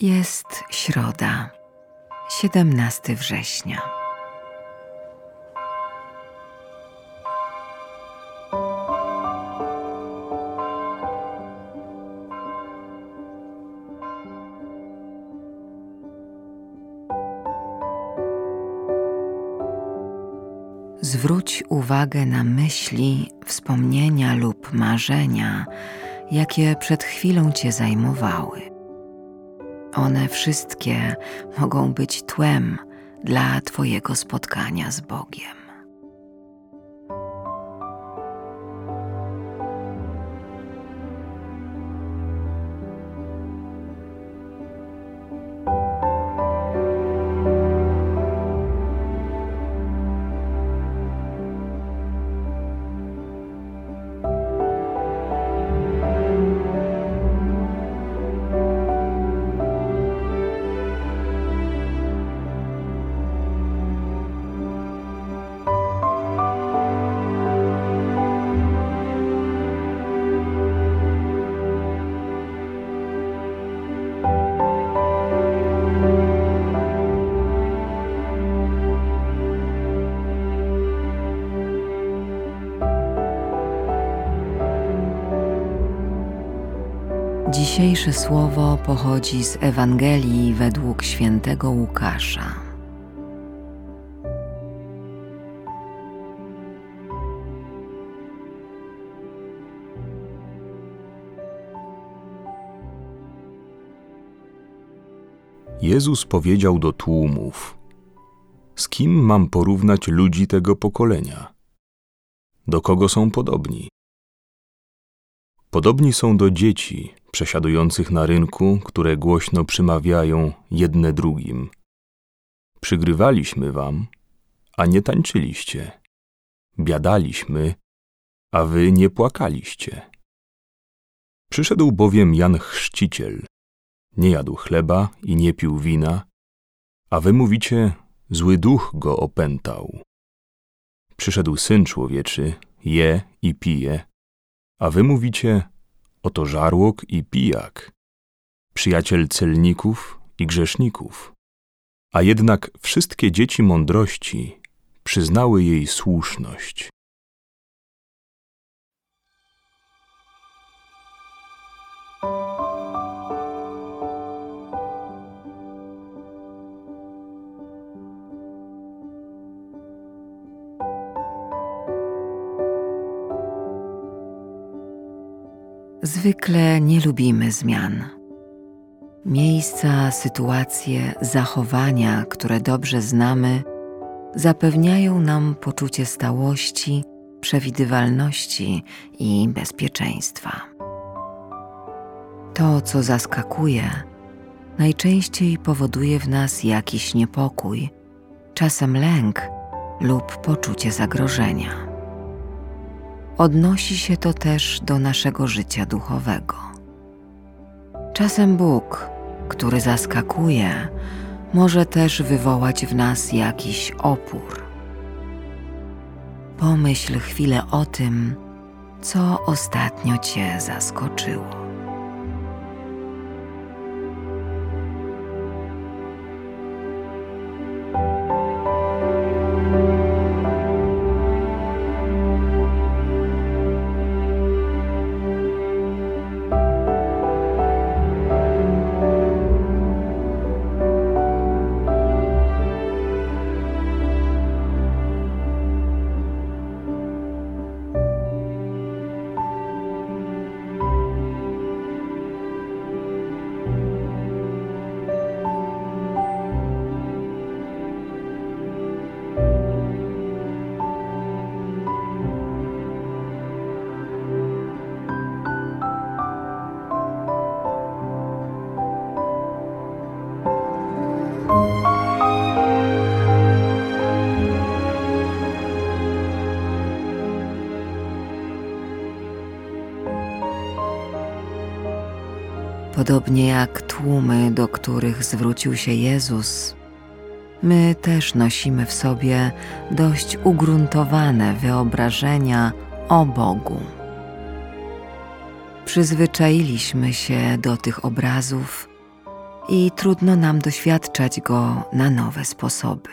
Jest środa, 17 września. Zwróć uwagę na myśli, wspomnienia lub marzenia, jakie przed chwilą Cię zajmowały. One wszystkie mogą być tłem dla Twojego spotkania z Bogiem. Dzisiejsze słowo pochodzi z Ewangelii według świętego Łukasza. Jezus powiedział do tłumów: z kim mam porównać ludzi tego pokolenia? Do kogo są podobni? Podobni są do dzieci przesiadujących na rynku, które głośno przymawiają jedne drugim: przygrywaliśmy wam, a nie tańczyliście. Biadaliśmy, a wy nie płakaliście. Przyszedł bowiem Jan Chrzciciel, nie jadł chleba i nie pił wina, a wy mówicie: zły duch go opętał. Przyszedł Syn Człowieczy, je i pije, a wy mówicie: oto żarłok i pijak, przyjaciel celników i grzeszników. A jednak wszystkie dzieci mądrości przyznały jej słuszność. Zwykle nie lubimy zmian. Miejsca, sytuacje, zachowania, które dobrze znamy, zapewniają nam poczucie stałości, przewidywalności i bezpieczeństwa. To, co zaskakuje, najczęściej powoduje w nas jakiś niepokój, czasem lęk lub poczucie zagrożenia. Odnosi się to też do naszego życia duchowego. Czasem Bóg, który zaskakuje, może też wywołać w nas jakiś opór. Pomyśl chwilę o tym, co ostatnio Cię zaskoczyło. Podobnie jak tłumy, do których zwrócił się Jezus, my też nosimy w sobie dość ugruntowane wyobrażenia o Bogu. Przyzwyczailiśmy się do tych obrazów i trudno nam doświadczać go na nowe sposoby.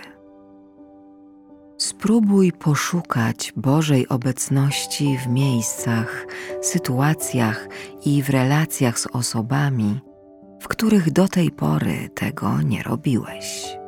Spróbuj poszukać Bożej obecności w miejscach, sytuacjach i w relacjach z osobami, w których do tej pory tego nie robiłeś.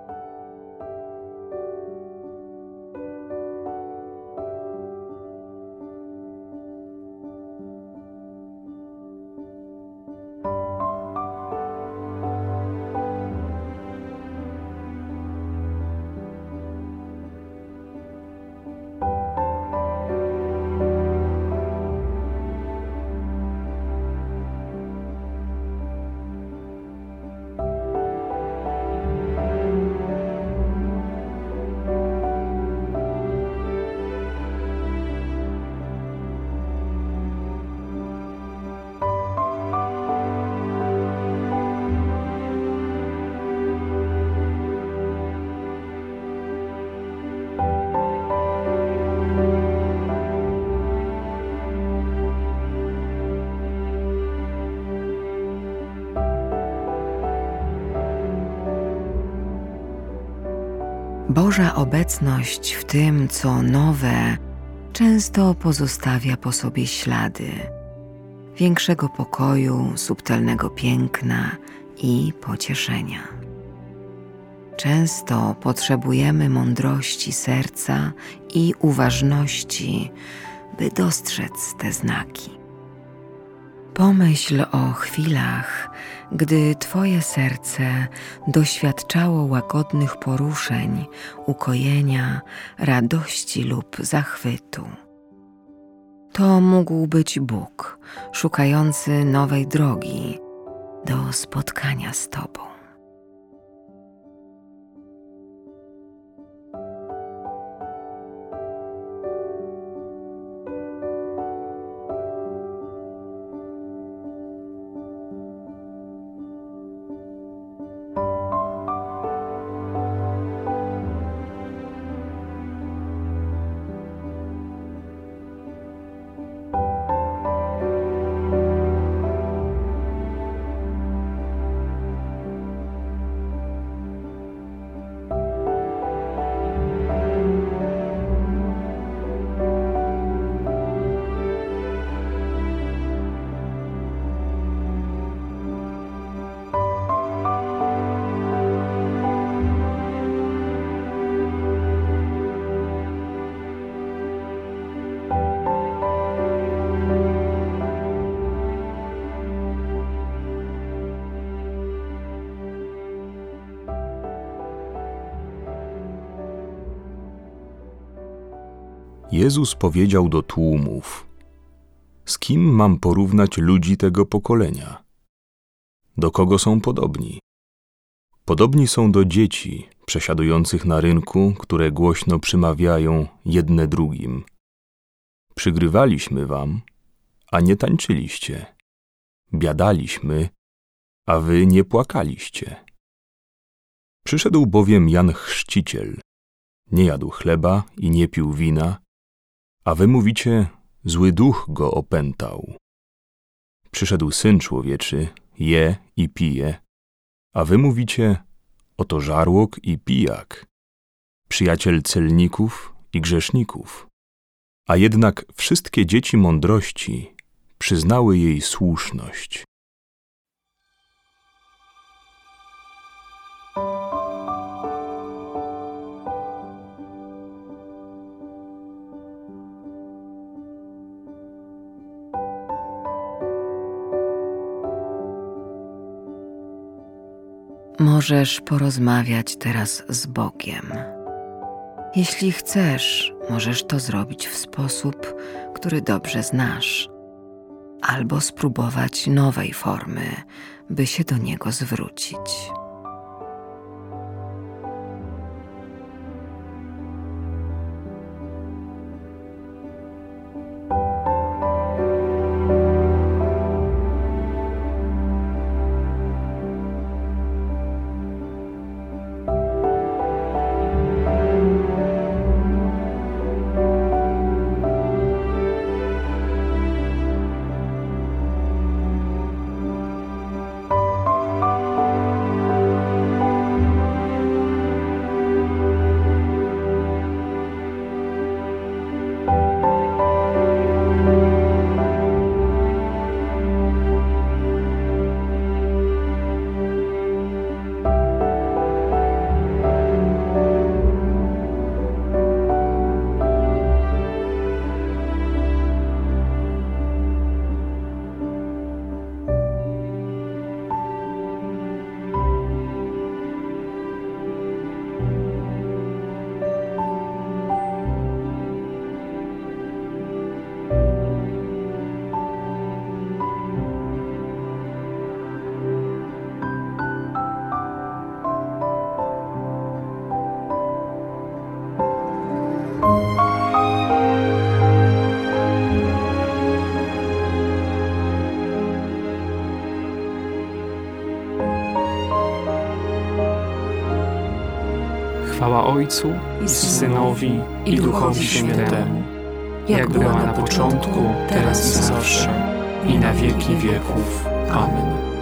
Boża obecność w tym, co nowe, często pozostawia po sobie ślady większego pokoju, subtelnego piękna i pocieszenia. Często potrzebujemy mądrości serca i uważności, by dostrzec te znaki. Pomyśl o chwilach, gdy Twoje serce doświadczało łagodnych poruszeń, ukojenia, radości lub zachwytu. To mógł być Bóg, szukający nowej drogi do spotkania z Tobą. Jezus powiedział do tłumów: z kim mam porównać ludzi tego pokolenia? Do kogo są podobni? Podobni są do dzieci przesiadujących na rynku, które głośno przymawiają jedne drugim: przygrywaliśmy wam, a nie tańczyliście. Biadaliśmy, a wy nie płakaliście. Przyszedł bowiem Jan Chrzciciel, nie jadł chleba i nie pił wina, a wy mówicie: zły duch go opętał. Przyszedł Syn Człowieczy, je i pije, a wy mówicie: oto żarłok i pijak, przyjaciel celników i grzeszników. A jednak wszystkie dzieci mądrości przyznały jej słuszność. Możesz porozmawiać teraz z Bogiem. Jeśli chcesz, możesz to zrobić w sposób, który dobrze znasz, albo spróbować nowej formy, by się do Niego zwrócić. Chwała Ojcu i Synowi i Duchowi Świętemu, jak była na początku, teraz i zawsze, i na wieki wieków. Amen.